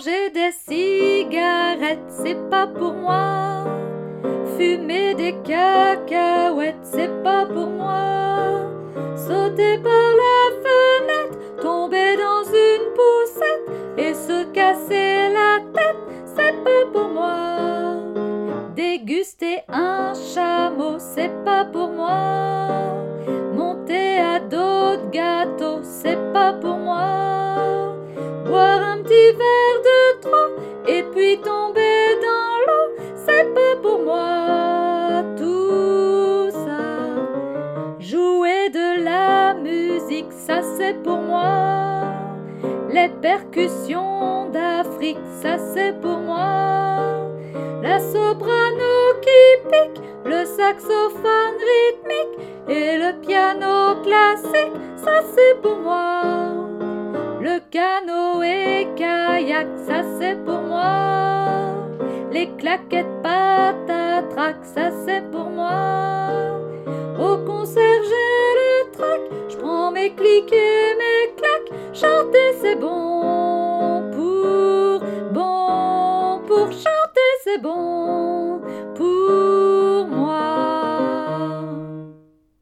Manger des cigarettes, c'est pas pour moi. Fumer des cacahuètes, c'est pas pour moi. Sauter par la fenêtre, tomber dans une poussette et se casser la tête, c'est pas pour moi. Déguster un chameau, c'est pas pour moi. Monter à dos de gâteau, c'est pas pour moi. Boire un petit verre de trop et puis tomber dans l'eau, c'est pas pour moi. Tout ça, jouer de la musique, ça c'est pour moi. Les percussions d'Afrique, ça c'est pour moi. La soprano qui pique, le saxophone rythmique et le piano classique, ça c'est pour moi. Le canoë-kayak, ça c'est pour moi. Les claquettes patatrac, ça c'est pour moi. Au concert j'ai le trac, je prends mes clics et mes claques. Chanter c'est bon pour chanter c'est bon.